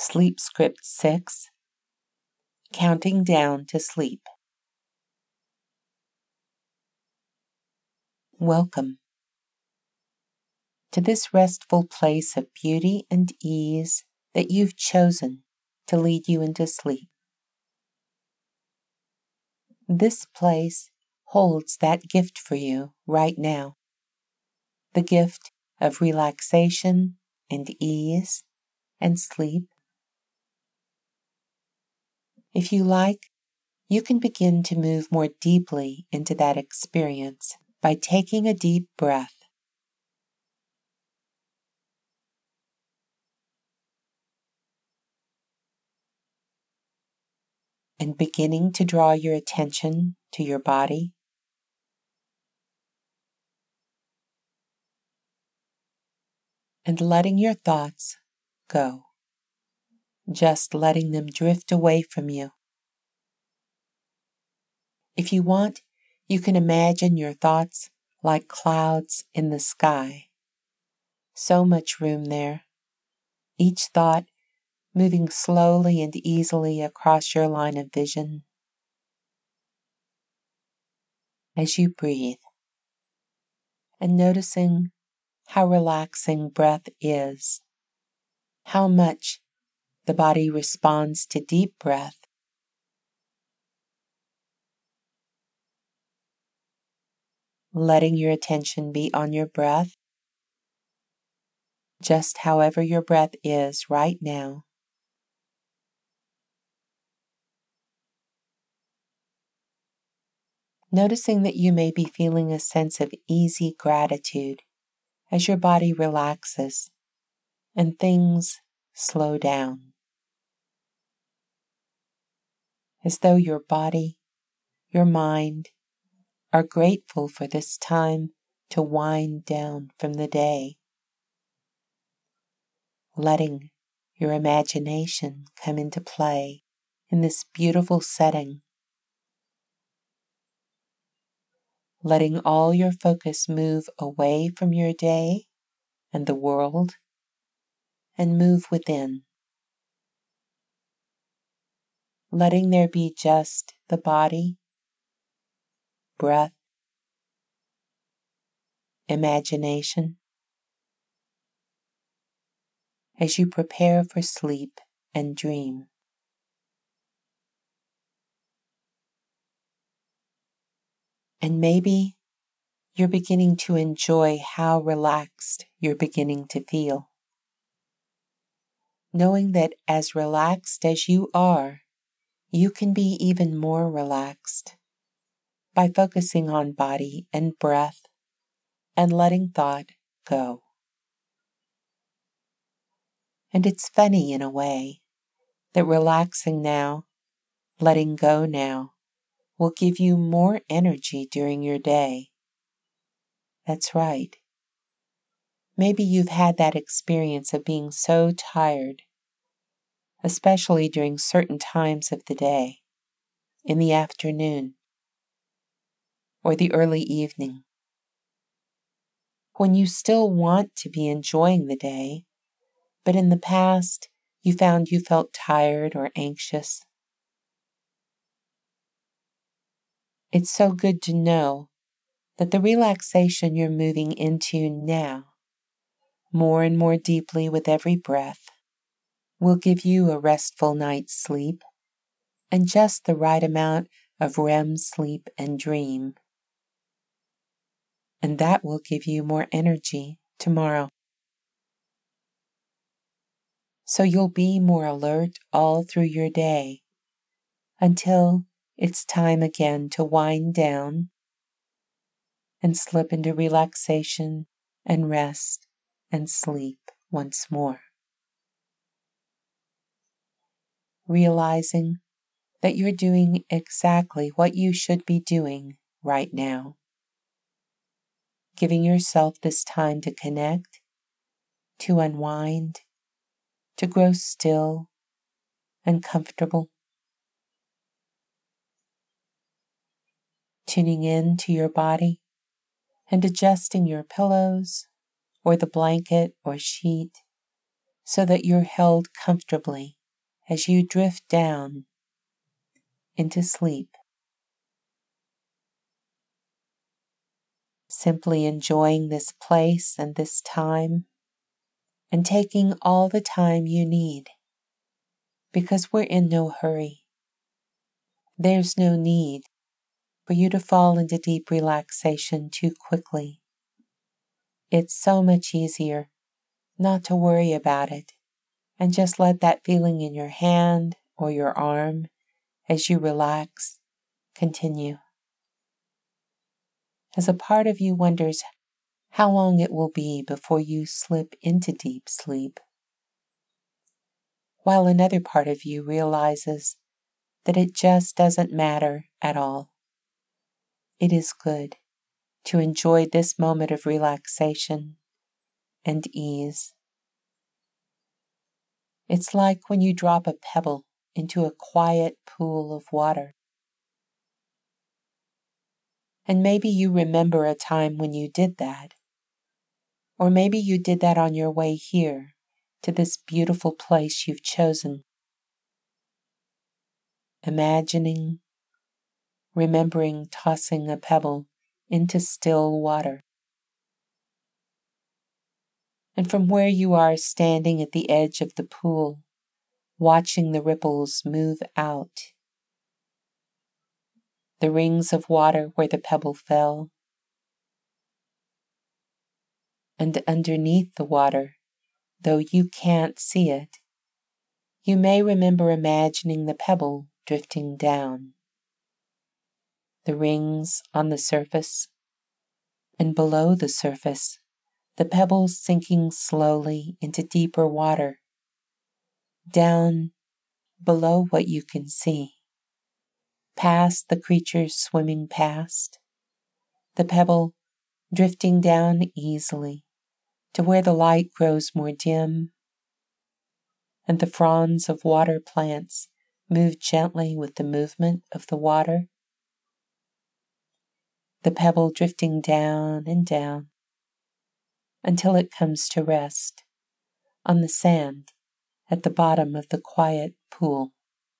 Sleep Script 6, Counting Down to Sleep. Welcome to this restful place of beauty and ease that you've chosen to lead you into sleep. This place holds that gift for you right now, the gift of relaxation and ease and sleep. If you like, you can begin to move more deeply into that experience by taking a deep breath. And beginning to draw your attention to your body. And letting your thoughts go. Just letting them drift away from you. If you want, you can imagine your thoughts like clouds in the sky. So much room there. Each thought moving slowly and easily across your line of vision. As you breathe and noticing how relaxing breath is, how much the body responds to deep breath. Letting your attention be on your breath, just however your breath is right now. Noticing that you may be feeling a sense of easy gratitude as your body relaxes and things slow down. As though your body, your mind, are grateful for this time to wind down from the day. Letting your imagination come into play in this beautiful setting. Letting all your focus move away from your day and the world and move within. Letting there be just the body, breath, imagination, as you prepare for sleep and dream. And maybe you're beginning to enjoy how relaxed you're beginning to feel. Knowing that as relaxed as you are, you can be even more relaxed by focusing on body and breath and letting thought go. And it's funny in a way that relaxing now, letting go now, will give you more energy during your day. That's right. Maybe you've had that experience of being so tired, especially during certain times of the day, in the afternoon, or the early evening, when you still want to be enjoying the day, but in the past you found you felt tired or anxious. It's so good to know that the relaxation you're moving into now, more and more deeply with every breath, will give you a restful night's sleep and just the right amount of REM sleep and dream. And that will give you more energy tomorrow. So you'll be more alert all through your day until it's time again to wind down and slip into relaxation and rest and sleep once more. Realizing that you're doing exactly what you should be doing right now. Giving yourself this time to connect, to unwind, to grow still and comfortable. Tuning in to your body and adjusting your pillows or the blanket or sheet so that you're held comfortably as you drift down into sleep, simply enjoying this place and this time, and taking all the time you need, because we're in no hurry. There's no need for you to fall into deep relaxation too quickly. It's so much easier not to worry about it and just let that feeling in your hand or your arm as you relax continue. As a part of you wonders how long it will be before you slip into deep sleep, while another part of you realizes that it just doesn't matter at all. It is good to enjoy this moment of relaxation and ease. It's like when you drop a pebble into a quiet pool of water. And maybe you remember a time when you did that. Or maybe you did that on your way here to this beautiful place you've chosen. Imagining, remembering tossing a pebble into still water. And from where you are standing at the edge of the pool, watching the ripples move out, the rings of water where the pebble fell, and underneath the water, though you can't see it, you may remember imagining the pebble drifting down, the rings on the surface, and below the surface, the pebbles sinking slowly into deeper water, down below what you can see, past the creatures swimming past, the pebble drifting down easily to where the light grows more dim, and the fronds of water plants move gently with the movement of the water, the pebble drifting down and down until it comes to rest on the sand at the bottom of the quiet pool.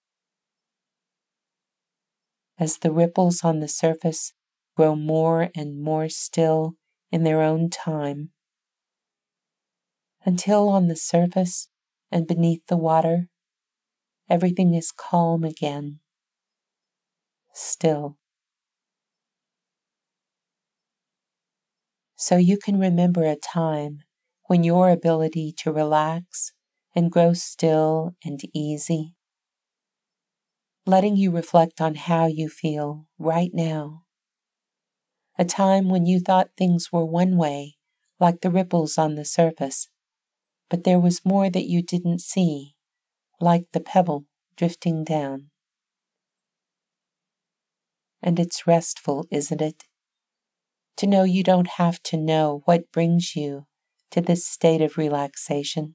As the ripples on the surface grow more and more still in their own time, until on the surface and beneath the water, everything is calm again, still. So you can remember a time when your ability to relax and grow still and easy, letting you reflect on how you feel right now. A time when you thought things were one way, like the ripples on the surface, but there was more that you didn't see, like the pebble drifting down. And it's restful, isn't it? To know you don't have to know what brings you to this state of relaxation.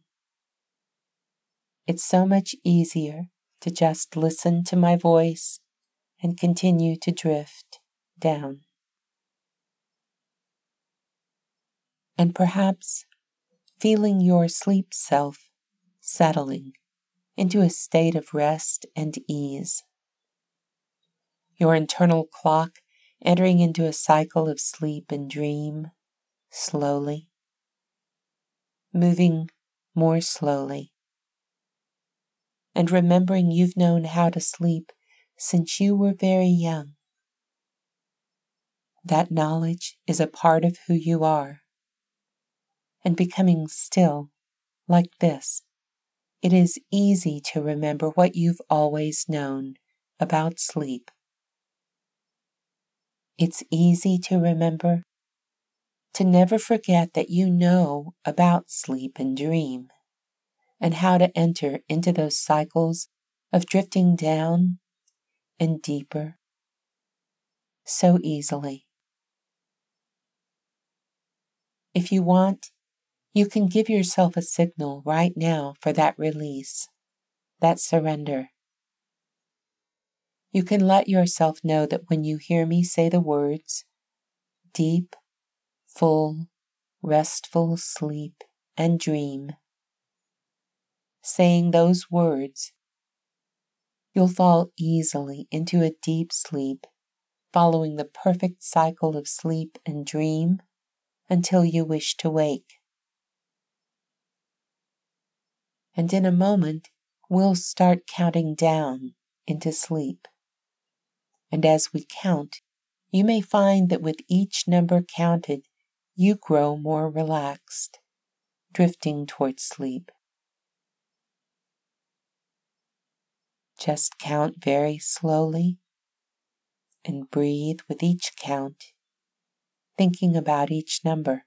It's so much easier to just listen to my voice and continue to drift down. And perhaps feeling your sleep self settling into a state of rest and ease. Your internal clock entering into a cycle of sleep and dream, slowly, moving more slowly, and remembering you've known how to sleep since you were very young. That knowledge is a part of who you are, and becoming still like this, it is easy to remember what you've always known about sleep. It's easy to remember, to never forget that you know about sleep and dream, and how to enter into those cycles of drifting down and deeper so easily. If you want, you can give yourself a signal right now for that release, that surrender. You can let yourself know that when you hear me say the words, deep, full, restful sleep and dream, saying those words You'll fall easily into a deep sleep, following the perfect cycle of sleep and dream until you wish to wake. And in a moment, we'll start counting down into sleep. And as we count, you may find that with each number counted, you grow more relaxed, drifting towards sleep. Just count very slowly and breathe with each count, thinking about each number.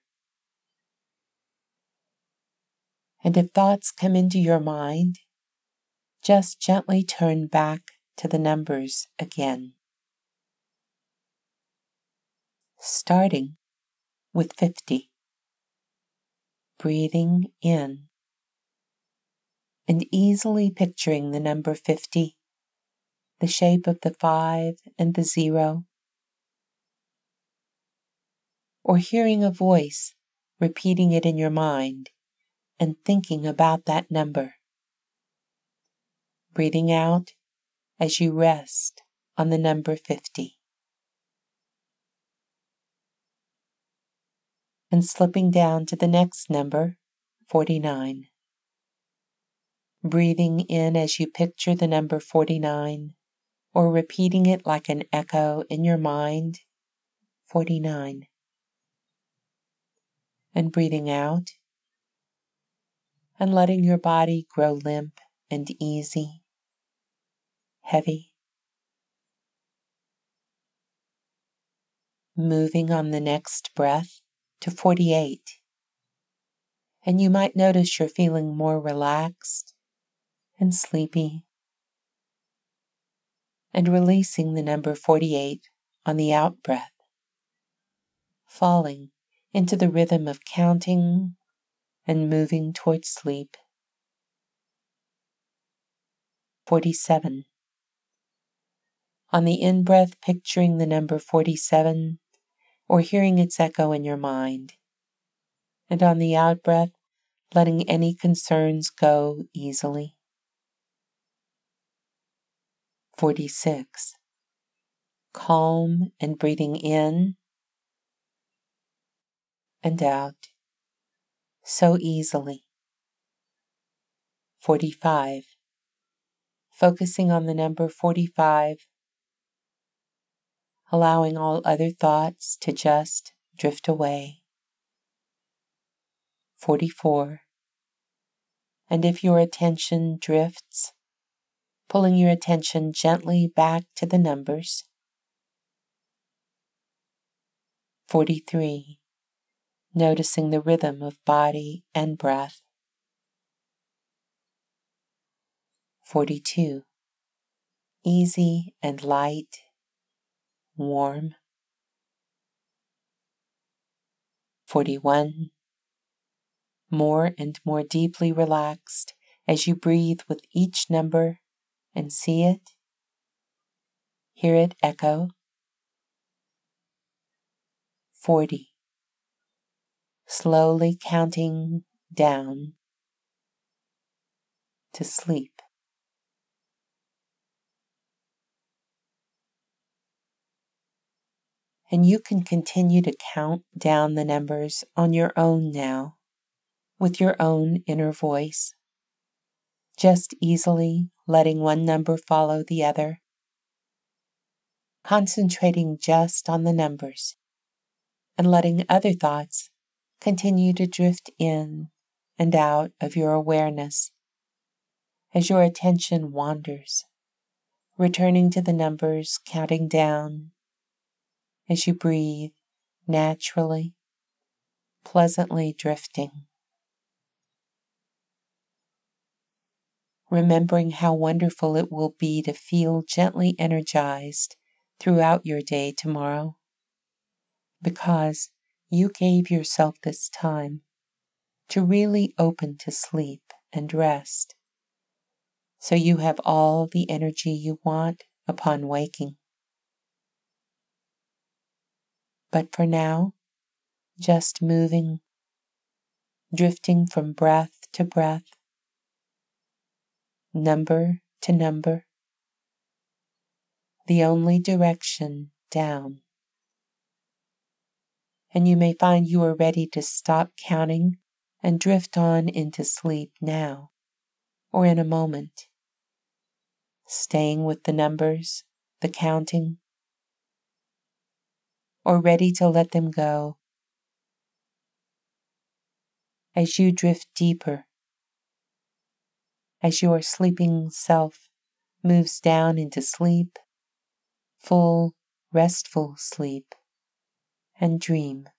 And if thoughts come into your mind, just gently turn back to the numbers again. Starting with 50. Breathing in and easily picturing the number 50, the shape of the 5 and the 0, or hearing a voice repeating it in your mind and thinking about that number. Breathing out as you rest on the number 50. And slipping down to the next number, 49. Breathing in as you picture the number 49, or repeating it like an echo in your mind, 49. And breathing out and letting your body grow limp and easy, heavy. Moving on the next breath to 48. And you might notice you're feeling more relaxed and sleepy. And releasing the number 48 on the out breath, falling into the rhythm of counting and moving towards sleep. 47. On the in-breath, picturing the number 47 or hearing its echo in your mind. And on the out-breath, letting any concerns go easily. 46. Calm and breathing in and out so easily. 45. Focusing on the number 45, allowing all other thoughts to just drift away. 44. And if your attention drifts, pulling your attention gently back to the numbers. 43. Noticing the rhythm of body and breath. 42. Easy and light, warm. 41. More and more deeply relaxed as you breathe with each number and see it, hear it echo. 40. Slowly counting down to sleep. And you can continue to count down the numbers on your own now, with your own inner voice, just easily letting one number follow the other, concentrating just on the numbers, and letting other thoughts continue to drift in and out of your awareness as your attention wanders, returning to the numbers, counting down as you breathe naturally, pleasantly drifting. Remembering how wonderful it will be to feel gently energized throughout your day tomorrow, because you gave yourself this time to really open to sleep and rest, so you have all the energy you want upon waking. But for now, just moving, drifting from breath to breath, number to number, the only direction down. And you may find you are ready to stop counting and drift on into sleep now or in a moment, staying with the numbers, the counting, or ready to let them go as you drift deeper, as your sleeping self moves down into sleep, full, restful sleep, and dream.